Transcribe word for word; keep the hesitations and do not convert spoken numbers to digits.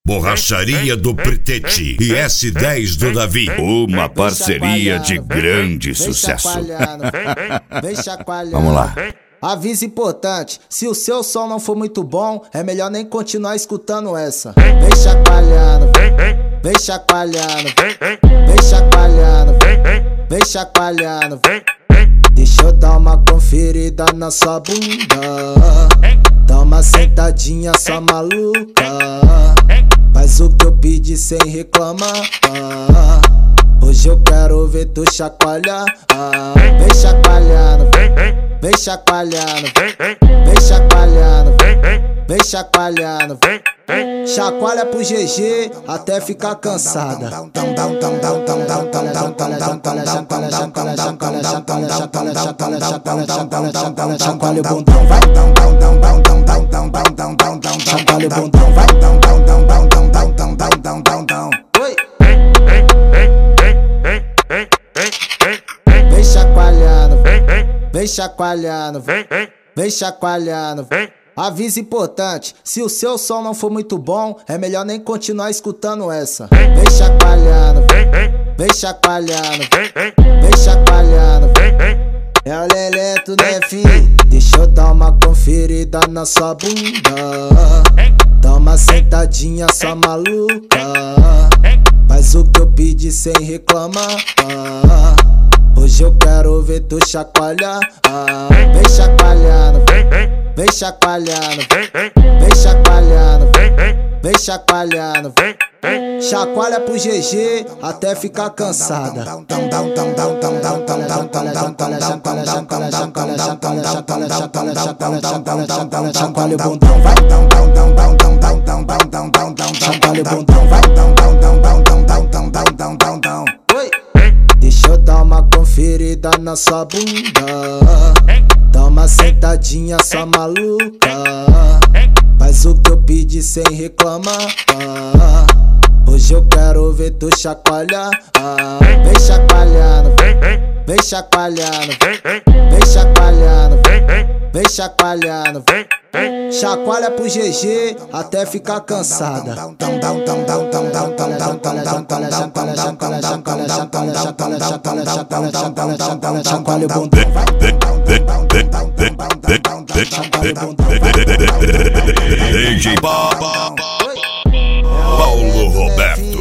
Borracharia do Pretete e S dez do Davi. Uma parceria de grande sucesso. Vem chacoalhando. Vamos lá. Aviso importante, se o seu som não for muito bom, é melhor nem continuar escutando essa. Vem chacoalhando, vem chacoalhando, vem chacoalhando, vem chacoalhando. Deixa eu dar uma conferida na sua bunda. Dá uma sentadinha só maluca. Faz o que eu pedi sem reclamar. Hoje eu quero ver tu chacoalhar. Vem chacoalhando, vem chacoalhando, vem chacoalhando, vem chacoalhando. Chacoalha pro G G até ficar cansada. Chacoalha o bundão, vai. Chacoalha o bundão, vai. Oi. Vem chacoalhando, vem chacoalhando, vem chacoalhando. Aviso importante, se o seu som não for muito bom, é melhor nem continuar escutando essa. Vem chacoalhando, vem chacoalhando, vem chacoalhando. É o Leleto, né, fi? Deixa eu dar uma conferida na sua bunda. Dá uma sentadinha só maluca. Faz o que eu pedi sem reclamar. Hoje eu quero ver tu chacoalhar. Vem chacoalhando, vem chacoalhando, vem chacoalhando, vem chacoalhando. Chacoalha pro G G até ficar cansada. Chacoalha o bundão, vai. Chacoalha o bundão, vai. Oi. Deixa eu dar uma conferida na sua bunda. Dá uma sentadinha só maluca. Faz o que eu pedi sem reclamar. Hoje eu quero ver tu chacoalhar. Vem chacoalhando, vem chacoalhando, vem chacoalhando, vem chacoalhando. Chacoalha pro G G até ficar cansada. Chacoalha o bundão, vai. D J Paulo Roberto.